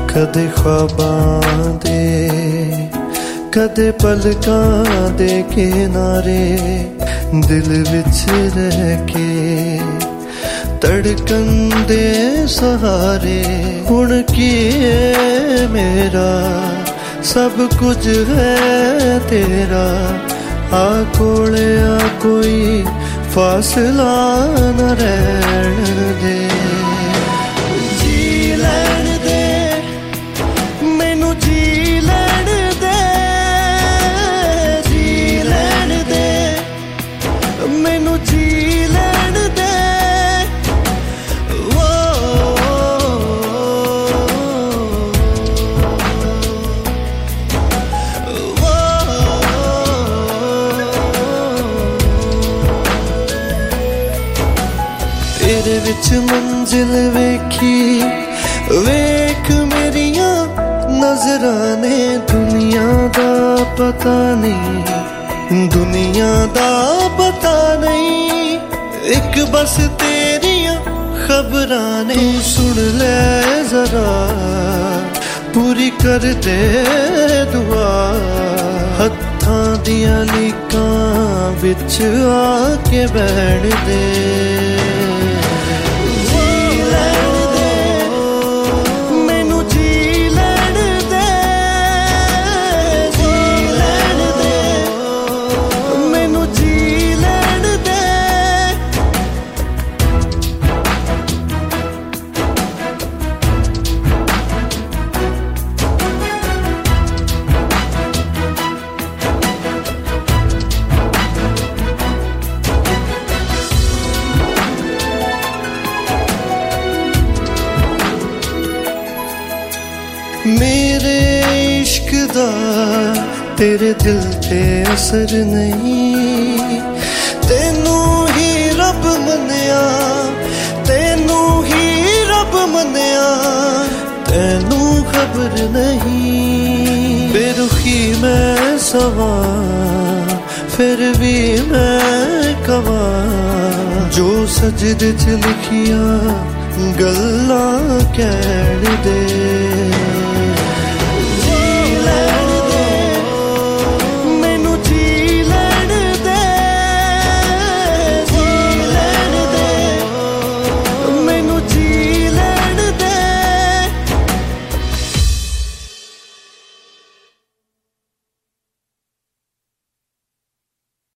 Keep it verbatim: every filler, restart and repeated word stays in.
कदे ख्वाबां दे कदे पलकां दे किनारे दिल विच रह के धड़कन दे सहारे हुण की मेरा सब कुछ है तेरा आ कोले आ कोई फासला न रहन दे जी लैण दे मैनू जी लैण दे जी लैण दे मैनू जी लैण दे तेरे विच मंजिल वेखी वेख मेरिया नजरां ने दुनिया दा पता नहीं दुनिया दा पता नहीं एक बस तेरिया खबरां ने सुन ले जरा पूरी कर दे दुआ हत्थां दियां लीकां विच आके बैठ दे मेरे इश्क दा तेरे दिल ते असर नहीं तेनू ही रब मन्या तेनू ही रब मन्या तेनू खबर नहीं बेरुखी मैं सवा फिर भी मैं कवा जो सजदे च लिखिया गल्लां कहण दे।